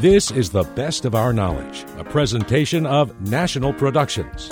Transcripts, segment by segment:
This is The Best of Our Knowledge, a presentation of National Productions.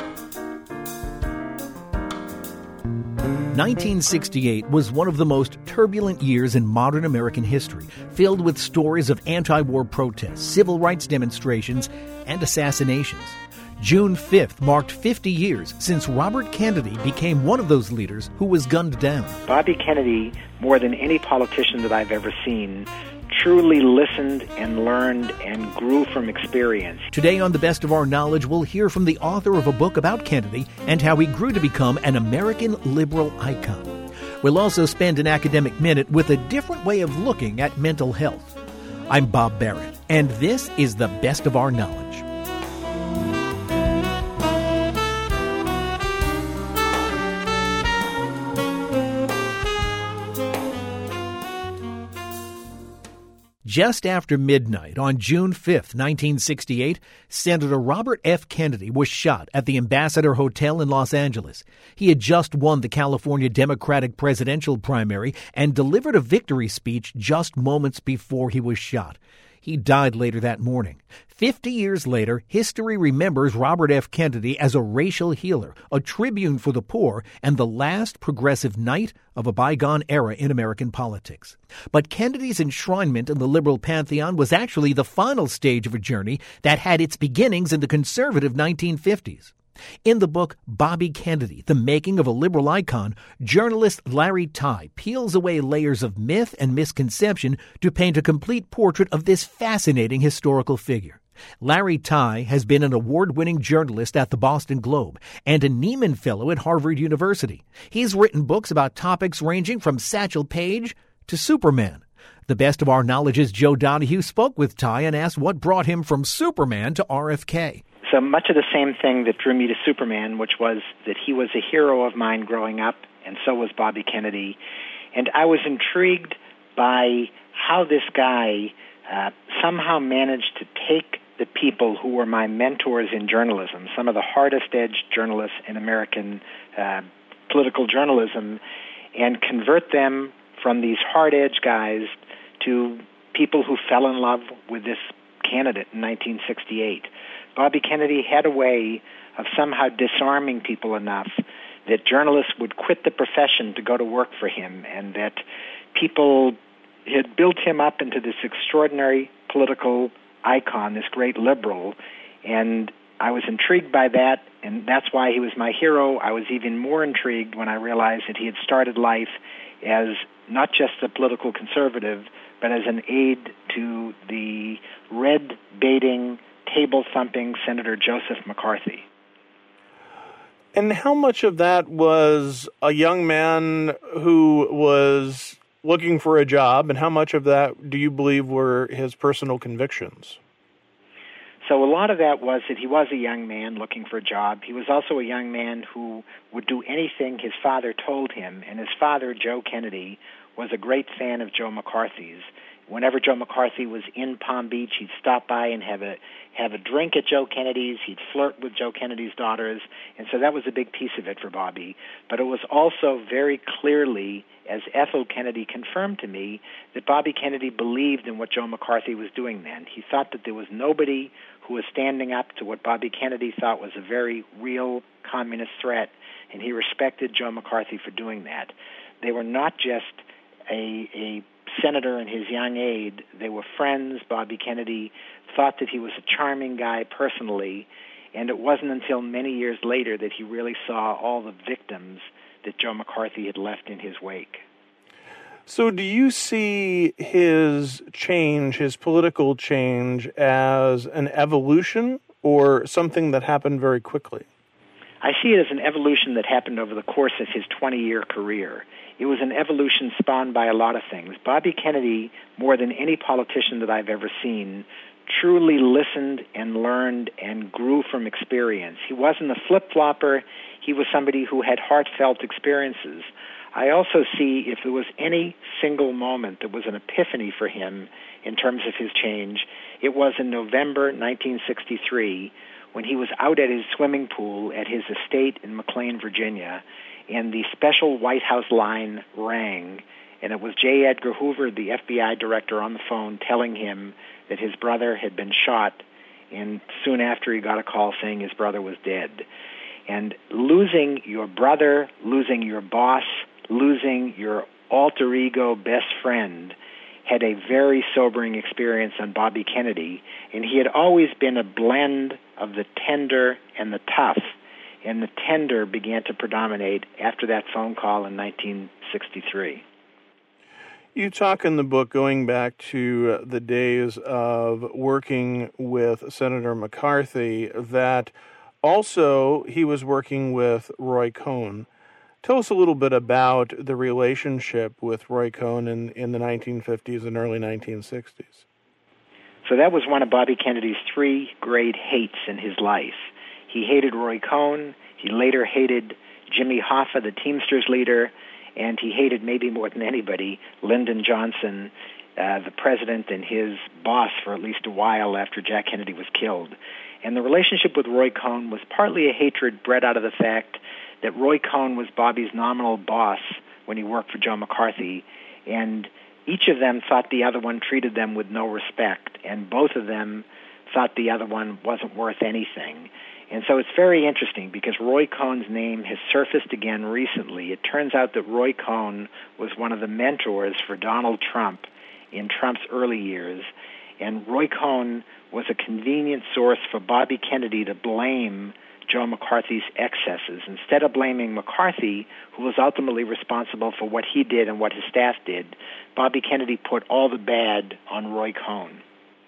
1968 was one of the most turbulent years in modern American history, filled with stories of anti-war protests, civil rights demonstrations, and assassinations. June 5th marked 50 years since Robert Kennedy became one of those leaders who was gunned down. Bobby Kennedy, more than any politician that I've ever seen, truly listened and learned and grew from experience. Today on The Best of Our Knowledge, we'll hear from the author of a book about Kennedy and how he grew to become an American liberal icon. We'll also spend an academic minute with a different way of looking at mental health. I'm Bob Barrett, and this is The Best of Our Knowledge. Just after midnight on June 5th, 1968, Senator Robert F. Kennedy was shot at the Ambassador Hotel in Los Angeles. He had just won the California Democratic presidential primary and delivered a victory speech just moments before he was shot. He died later that morning. 50 years later, history remembers Robert F. Kennedy as a racial healer, a tribune for the poor, and the last progressive knight of a bygone era in American politics. But Kennedy's enshrinement in the liberal pantheon was actually the final stage of a journey that had its beginnings in the conservative 1950s. In the book Bobby Kennedy, The Making of a Liberal Icon, journalist Larry Tye peels away layers of myth and misconception to paint a complete portrait of this fascinating historical figure. Larry Tye has been an award-winning journalist at the Boston Globe and a Nieman Fellow at Harvard University. He's written books about topics ranging from Satchel Paige to Superman. The Best of Our Knowledge's Joe Donahue spoke with Tye and asked what brought him from Superman to RFK. So much of the same thing that drew me to Superman, which was that he was a hero of mine growing up, and so was Bobby Kennedy. And I was intrigued by how this guy somehow managed to take the people who were my mentors in journalism, some of the hardest-edged journalists in American political journalism, and convert them from these hard-edged guys to people who fell in love with this candidate in 1968. Bobby Kennedy had a way of somehow disarming people enough that journalists would quit the profession to go to work for him, and that people had built him up into this extraordinary political icon, this great liberal, and I was intrigued by that, and that's why he was my hero. I was even more intrigued when I realized that he had started life as not just a political conservative, but as an aide to the red-baiting, table-thumping Senator Joseph McCarthy. And how much of that was a young man who was looking for a job, and how much of that do you believe were his personal convictions? So a lot of that was that he was a young man looking for a job. He was also a young man who would do anything his father told him, and his father, Joe Kennedy, was a great fan of Joe McCarthy's. Whenever Joe McCarthy was in Palm Beach, he'd stop by and have a drink at Joe Kennedy's. He'd flirt with Joe Kennedy's daughters, and so that was a big piece of it for Bobby. But it was also very clearly, as Ethel Kennedy confirmed to me, that Bobby Kennedy believed in what Joe McCarthy was doing then. He thought that there was nobody who was standing up to what Bobby Kennedy thought was a very real communist threat, and he respected Joe McCarthy for doing that. They were not just a senator and his young aide. They were friends. Bobby Kennedy thought that he was a charming guy personally, and it wasn't until many years later that he really saw all the victims that Joe McCarthy had left in his wake. So do you see his change, his political change, as an evolution or something that happened very quickly? I see it as an evolution that happened over the course of his 20-year career. It was an evolution spawned by a lot of things. Bobby Kennedy, more than any politician that I've ever seen, truly listened and learned and grew from experience. He wasn't a flip-flopper. He was somebody who had heartfelt experiences. I also see if there was any single moment that was an epiphany for him in terms of his change, it was in November 1963 when he was out at his swimming pool at his estate in McLean, Virginia, and the special White House line rang, And it was J. Edgar Hoover, the FBI director, on the phone telling him that his brother had been shot, and soon after he got a call saying his brother was dead. And losing your brother, losing your boss, losing your alter ego best friend had a very sobering experience on Bobby Kennedy, and he had always been a blend of the tender and the tough, and the tender began to predominate after that phone call in 1963. You talk in the book, going back to the days of working with Senator McCarthy, that also he was working with Roy Cohn. Tell us a little bit about the relationship with Roy Cohn in the 1950s and early 1960s. So that was one of Bobby Kennedy's three great hates in his life. He hated Roy Cohn, he later hated Jimmy Hoffa, the Teamsters leader, and he hated, maybe more than anybody, Lyndon Johnson, the president and his boss for at least a while after Jack Kennedy was killed. And the relationship with Roy Cohn was partly a hatred bred out of the fact that Roy Cohn was Bobby's nominal boss when he worked for Joe McCarthy, and each of them thought the other one treated them with no respect, and both of them thought the other one wasn't worth anything. And so it's very interesting because Roy Cohn's name has surfaced again recently. It turns out that Roy Cohn was one of the mentors for Donald Trump in Trump's early years, and Roy Cohn was a convenient source for Bobby Kennedy to blame Joe McCarthy's excesses. Instead of blaming McCarthy, who was ultimately responsible for what he did and what his staff did, Bobby Kennedy put all the bad on Roy Cohn.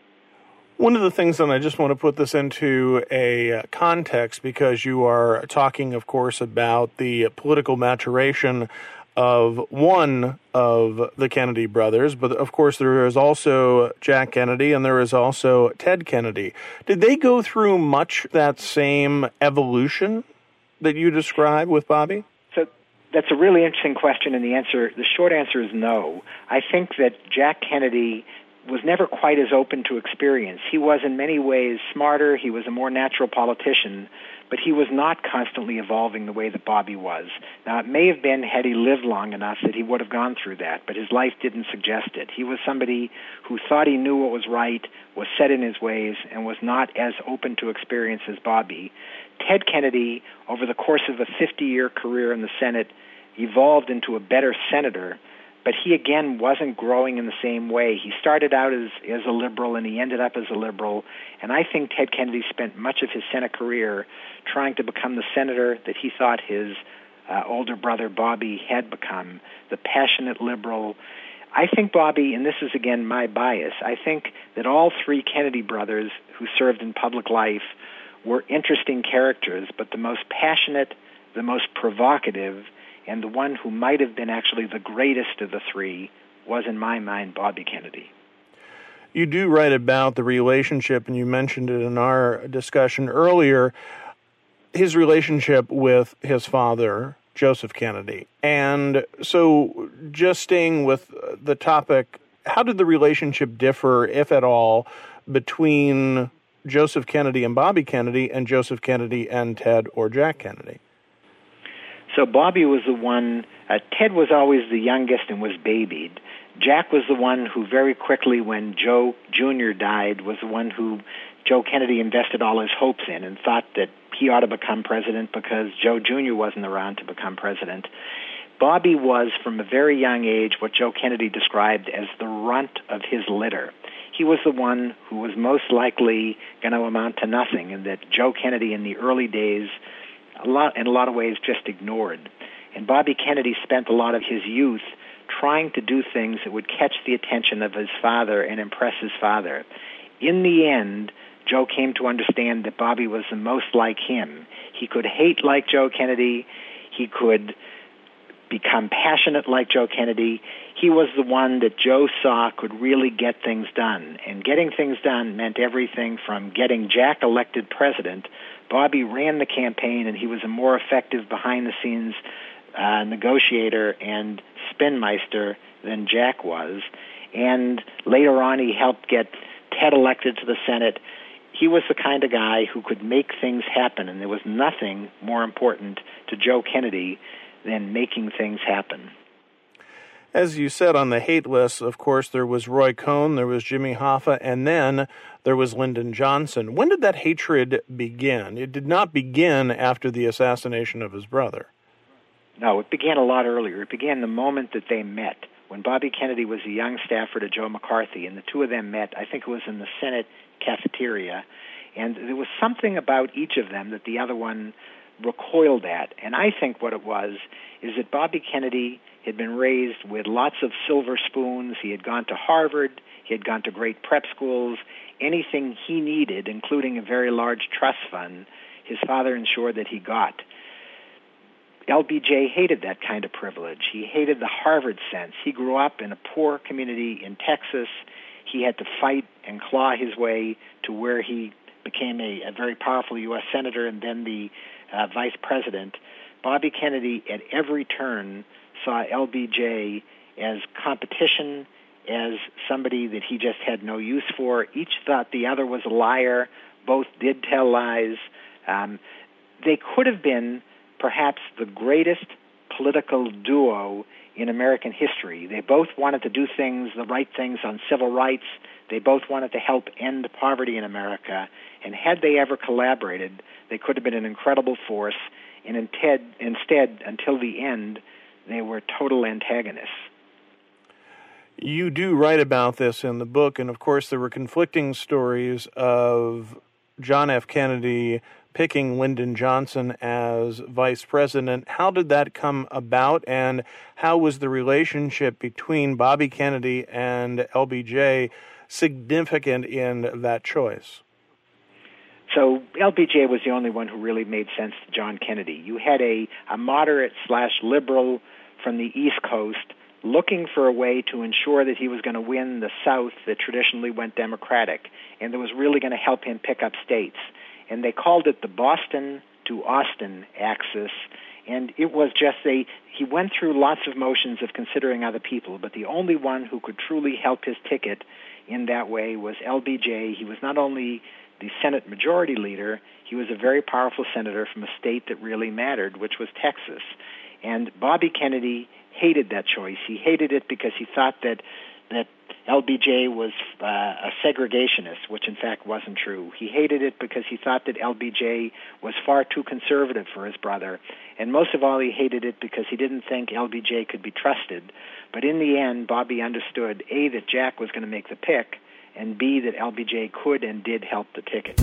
One of the things, and I just want to put this into a context, because you are talking, of course, about the political maturation of one of the Kennedy brothers, but of course there is also Jack Kennedy and there is also Ted Kennedy. Did they go through much that same evolution that you describe with Bobby? So that's a really interesting question, and the short answer is no. I think that Jack Kennedy was never quite as open to experience. He was in many ways smarter, he was a more natural politician, but he was not constantly evolving the way that Bobby was. Now, it may have been, had he lived long enough, that he would have gone through that, but his life didn't suggest it. He was somebody who thought he knew what was right, was set in his ways, and was not as open to experience as Bobby. Ted Kennedy, over the course of a 50-year career in the Senate, evolved into a better senator, but he, again, wasn't growing in the same way. He started out as a liberal, and he ended up as a liberal. And I think Ted Kennedy spent much of his Senate career trying to become the senator that he thought his older brother Bobby had become, the passionate liberal. I think Bobby, and this is, again, my bias, I think that all three Kennedy brothers who served in public life were interesting characters, but the most passionate, the most provocative, and the one who might have been actually the greatest of the three was, in my mind, Bobby Kennedy. You do write about the relationship, and you mentioned it in our discussion earlier, his relationship with his father, Joseph Kennedy. And so just staying with the topic, how did the relationship differ, if at all, between Joseph Kennedy and Bobby Kennedy and Joseph Kennedy and Ted or Jack Kennedy? So Bobby was the one, Ted was always the youngest and was babied. Jack was the one who very quickly, when Joe Jr. died, was the one who Joe Kennedy invested all his hopes in and thought that he ought to become president because Joe Jr. wasn't around to become president. Bobby was, from a very young age, what Joe Kennedy described as the runt of his litter. He was the one who was most likely going to amount to nothing, and that Joe Kennedy in the early days in a lot of ways just ignored. And Bobby Kennedy spent a lot of his youth trying to do things that would catch the attention of his father and impress his father. In the end, Joe came to understand that Bobby was the most like him. He could hate like Joe Kennedy. He could become passionate like Joe Kennedy. He was the one that Joe saw could really get things done. And getting things done meant everything from getting Jack elected president. Bobby ran the campaign, and he was a more effective behind-the-scenes negotiator and spinmeister than Jack was. And later on, he helped get Ted elected to the Senate. He was the kind of guy who could make things happen, and there was nothing more important to Joe Kennedy than making things happen. As you said, on the hate list, of course, there was Roy Cohn, there was Jimmy Hoffa, and then there was Lyndon Johnson. When did that hatred begin? It did not begin after the assassination of his brother. No, it began a lot earlier. It began the moment that they met, when Bobby Kennedy was a young staffer to Joe McCarthy, and the two of them met. I think it was in the Senate cafeteria, and there was something about each of them that the other one recoiled at. And I think what it was is that Bobby Kennedy had been raised with lots of silver spoons. He had gone to Harvard. He had gone to great prep schools. Anything he needed, including a very large trust fund, his father ensured that he got. LBJ hated that kind of privilege. He hated the Harvard sense. He grew up in a poor community in Texas. He had to fight and claw his way to where he became a very powerful U.S. senator and then the vice president. Bobby Kennedy, at every turn, saw LBJ as competition, as somebody that he just had no use for. Each thought the other was a liar. Both did tell lies. They could have been perhaps the greatest political duo in American history. They both wanted to do the right things on civil rights. They both wanted to help end poverty in America. And had they ever collaborated, they could have been an incredible force. And instead, until the end, they were total antagonists. You do write about this in the book, and of course there were conflicting stories of John F. Kennedy picking Lyndon Johnson as vice president. How did that come about, and how was the relationship between Bobby Kennedy and LBJ significant in that choice? So LBJ was the only one who really made sense to John Kennedy. You had a moderate/liberal from the East Coast looking for a way to ensure that he was going to win the South that traditionally went Democratic, and that was really going to help him pick up states. And they called it the Boston to Austin axis, and it was just he went through lots of motions of considering other people, but the only one who could truly help his ticket in that way was LBJ. He was not only the Senate Majority Leader, he was a very powerful senator from a state that really mattered, which was Texas. And Bobby Kennedy hated that choice. He hated it because he thought that LBJ was a segregationist, which in fact wasn't true. He hated it because he thought that LBJ was far too conservative for his brother. And most of all, he hated it because he didn't think LBJ could be trusted. But in the end, Bobby understood, A, that Jack was going to make the pick, and B, that LBJ could and did help the ticket.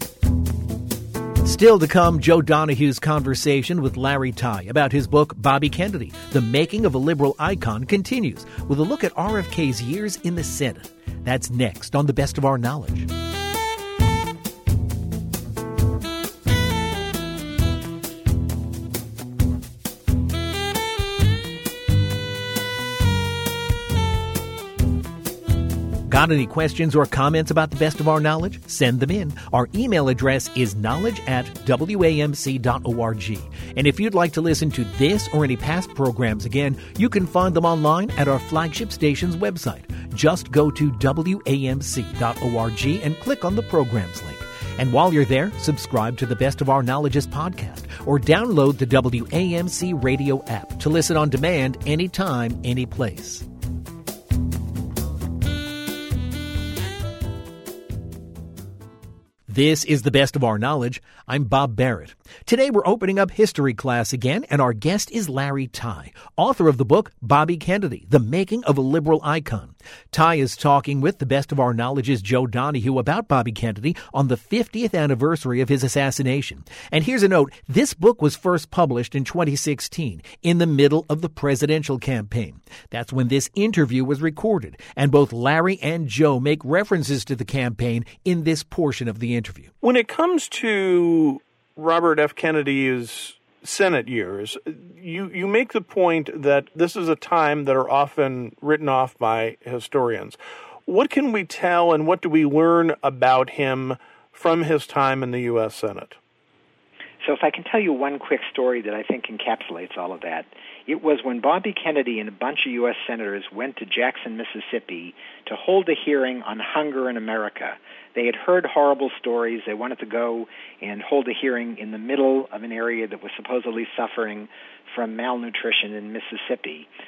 Still to come, Joe Donahue's conversation with Larry Tye about his book, Bobby Kennedy, The Making of a Liberal Icon, continues with a look at RFK's years in the Senate. That's next on The Best of Our Knowledge. Got any questions or comments about the best of our knowledge? Send them in. Our email address is knowledge@wamc.org. And if you'd like to listen to this or any past programs again, you can find them online at our flagship station's website. Just go to wamc.org and click on the programs link. And while you're there, subscribe to the Best of Our Knowledge's podcast or download the WAMC radio app to listen on demand anytime, any place. This is the Best of Our Knowledge. I'm Bob Barrett. Today we're opening up history class again, and our guest is Larry Tye, author of the book Bobby Kennedy, The Making of a Liberal Icon. Tye is talking with the Best of Our Knowledge's Joe Donahue about Bobby Kennedy on the 50th anniversary of his assassination. And here's a note, this book was first published in 2016, in the middle of the presidential campaign. That's when this interview was recorded, and both Larry and Joe make references to the campaign in this portion of the interview. When it comes to Robert F. Kennedy's Senate years, you make the point that this is a time that are often written off by historians. What can we tell and what do we learn about him from his time in the U.S. Senate? So if I can tell you one quick story that I think encapsulates all of that, it was when Bobby Kennedy and a bunch of U.S. senators went to Jackson, Mississippi to hold a hearing on hunger in America. They had heard horrible stories. They wanted to go and hold a hearing in the middle of an area that was supposedly suffering from malnutrition in Mississippi.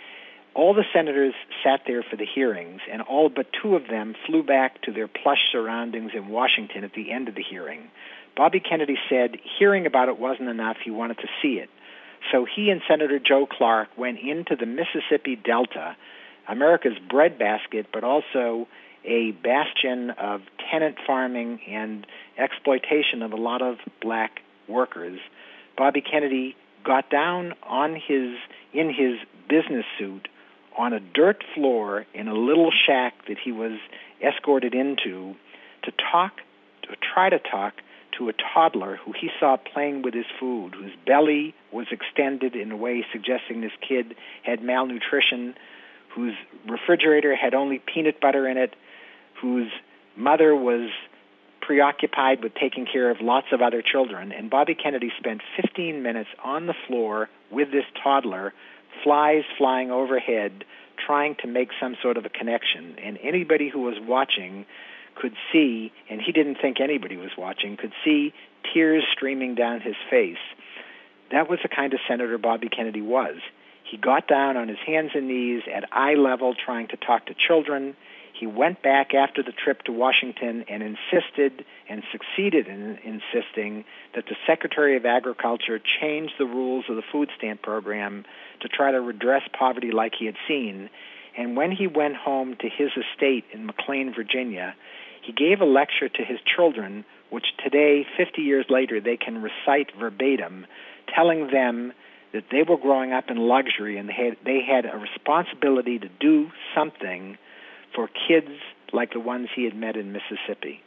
All the senators sat there for the hearings, and all but two of them flew back to their plush surroundings in Washington at the end of the hearing. Bobby Kennedy said hearing about it wasn't enough. He wanted to see it. So he and Senator Joe Clark went into the Mississippi Delta, America's breadbasket, but also a bastion of tenant farming and exploitation of a lot of black workers. Bobby Kennedy got down in his business suit on a dirt floor in a little shack that he was escorted into to try to talk to a toddler who he saw playing with his food, whose belly was extended in a way suggesting this kid had malnutrition, whose refrigerator had only peanut butter in it, whose mother was preoccupied with taking care of lots of other children. And Bobby Kennedy spent 15 minutes on the floor with this toddler, flies flying overhead, trying to make some sort of a connection. And anybody who was watching could see, and he didn't think anybody was watching, could see tears streaming down his face. That was the kind of senator Bobby Kennedy was. He got down on his hands and knees at eye level trying to talk to children. He went back after the trip to Washington and insisted and succeeded in insisting that the Secretary of Agriculture change the rules of the food stamp program to try to redress poverty like he had seen. And when he went home to his estate in McLean, Virginia, he gave a lecture to his children, which today, 50 years later, they can recite verbatim, telling them that they were growing up in luxury and they had a responsibility to do something for kids like the ones he had met in Mississippi.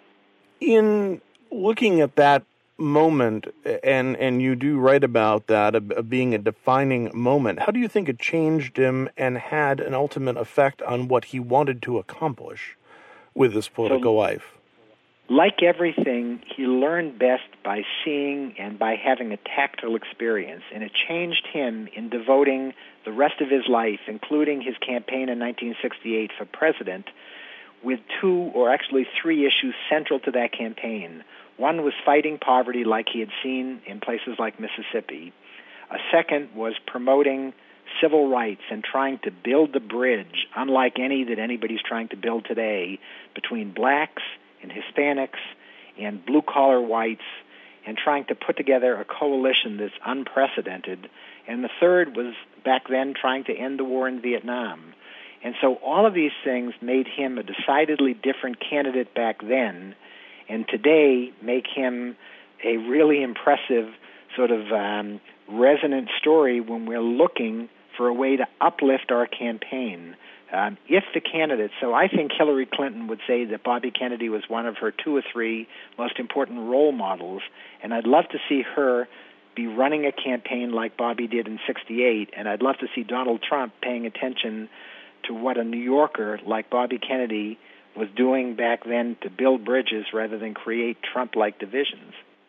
In looking at that moment, and you do write about that, of being a defining moment, how do you think it changed him and had an ultimate effect on what he wanted to accomplish with his political life? Like everything, he learned best by seeing and by having a tactile experience, and it changed him in devoting the rest of his life, including his campaign in 1968 for president, with two or actually three issues central to that campaign. One was fighting poverty like he had seen in places like Mississippi. A second was promoting civil rights and trying to build the bridge, unlike any that anybody's trying to build today, between blacks and Hispanics and blue-collar whites, and trying to put together a coalition that's unprecedented. And the third was, back then, trying to end the war in Vietnam. And so all of these things made him a decidedly different candidate back then, and today make him a really impressive sort of resonant story when we're looking for a way to uplift our campaign. If the candidates, so I think Hillary Clinton would say that Bobby Kennedy was one of her two or three most important role models, and I'd love to see her be running a campaign like Bobby did in '68, and I'd love to see Donald Trump paying attention to what a New Yorker like Bobby Kennedy was doing back then to build bridges rather than create Trump-like divisions.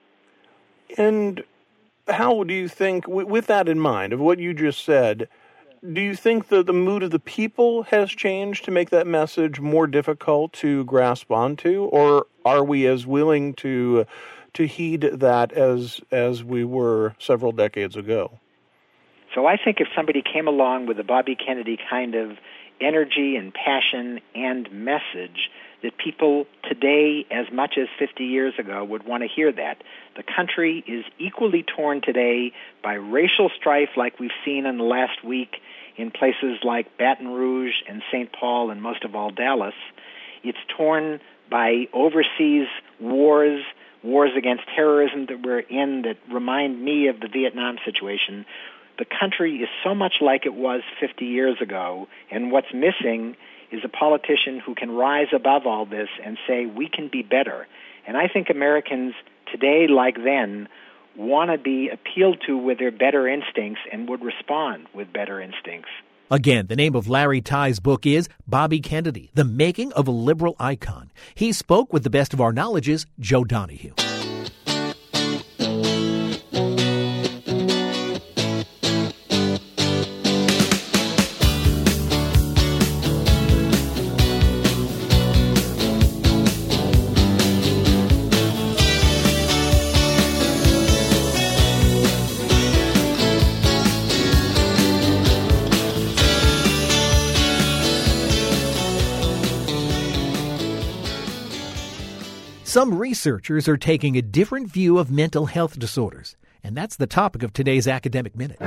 And how do you think, with that in mind, of what you just said, do you think that the mood of the people has changed to make that message more difficult to grasp onto, or are we as willing to heed that as we were several decades ago? So I think if somebody came along with a Bobby Kennedy kind of energy and passion and message, that people today, as much as 50 years ago, would want to hear that. The country is equally torn today by racial strife like we've seen in the last week in places like Baton Rouge and St. Paul and most of all Dallas. It's torn by overseas wars against terrorism that we're in that remind me of the Vietnam situation. The country is so much like it was 50 years ago, and what's missing is a politician who can rise above all this and say, we can be better. And I think Americans today, like then, want to be appealed to with their better instincts and would respond with better instincts. Again, the name of Larry Tye's book is Bobby Kennedy, The Making of a Liberal Icon. He spoke with the best of our knowledge's Joe Donahue. Some researchers are taking a different view of mental health disorders, and that's the topic of today's Academic Minute.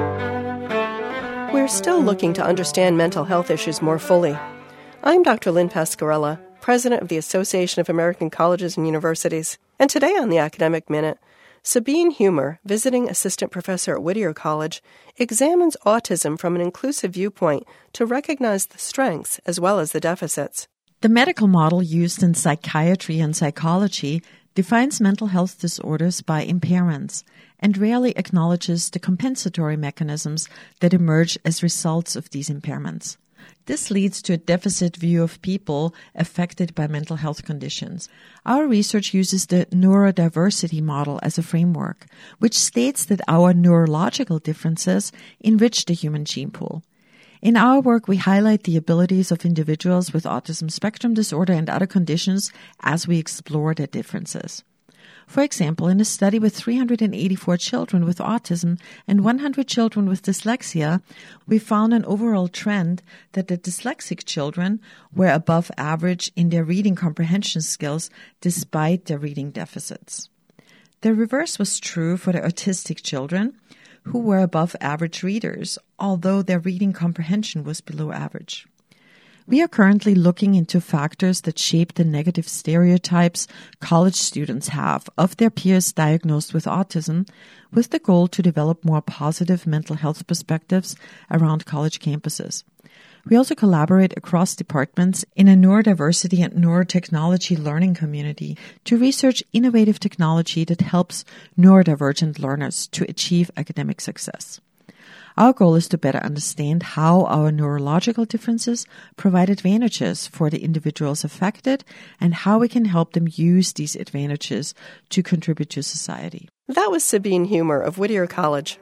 We're still looking to understand mental health issues more fully. I'm Dr. Lynn Pascarella, President of the Association of American Colleges and Universities. And today on the Academic Minute, Sabine Humer, visiting assistant professor at Whittier College, examines autism from an inclusive viewpoint to recognize the strengths as well as the deficits. The medical model used in psychiatry and psychology defines mental health disorders by impairments and rarely acknowledges the compensatory mechanisms that emerge as results of these impairments. This leads to a deficit view of people affected by mental health conditions. Our research uses the neurodiversity model as a framework, which states that our neurological differences enrich the human gene pool. In our work, we highlight the abilities of individuals with autism spectrum disorder and other conditions as we explore their differences. For example, in a study with 384 children with autism and 100 children with dyslexia, we found an overall trend that the dyslexic children were above average in their reading comprehension skills despite their reading deficits. The reverse was true for the autistic children, who were above average readers, although their reading comprehension was below average. We are currently looking into factors that shape the negative stereotypes college students have of their peers diagnosed with autism, with the goal to develop more positive mental health perspectives around college campuses. We also collaborate across departments in a neurodiversity and neurotechnology learning community to research innovative technology that helps neurodivergent learners to achieve academic success. Our goal is to better understand how our neurological differences provide advantages for the individuals affected and how we can help them use these advantages to contribute to society. That was Sabine Humer of Whittier College.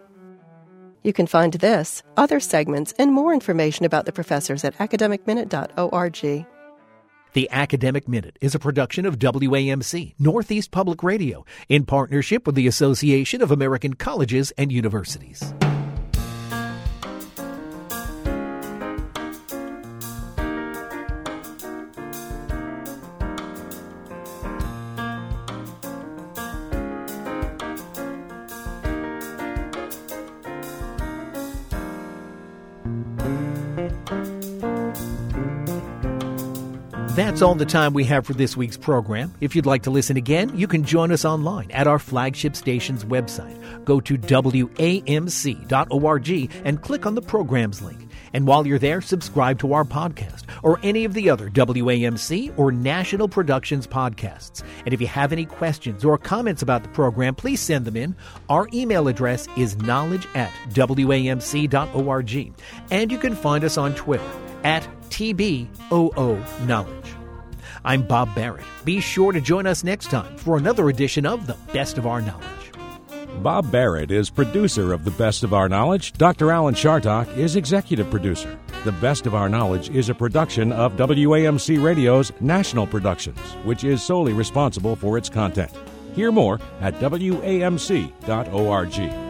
You can find this, other segments, and more information about the professors at academicminute.org. The Academic Minute is a production of WAMC, Northeast Public Radio, in partnership with the Association of American Colleges and Universities. That's all the time we have for this week's program. If you'd like to listen again, you can join us online at our flagship station's website. Go to WAMC.org and click on the programs link. And while you're there, subscribe to our podcast or any of the other WAMC or National Productions podcasts. And if you have any questions or comments about the program, please send them in. Our email address is knowledge@WAMC.org. And you can find us on Twitter at TBOO Knowledge. I'm Bob Barrett. Be sure to join us next time for another edition of The Best of Our Knowledge. Bob Barrett is producer of The Best of Our Knowledge. Dr. Alan Chartock is executive producer. The Best of Our Knowledge is a production of WAMC Radio's National Productions, which is solely responsible for its content. Hear more at WAMC.org.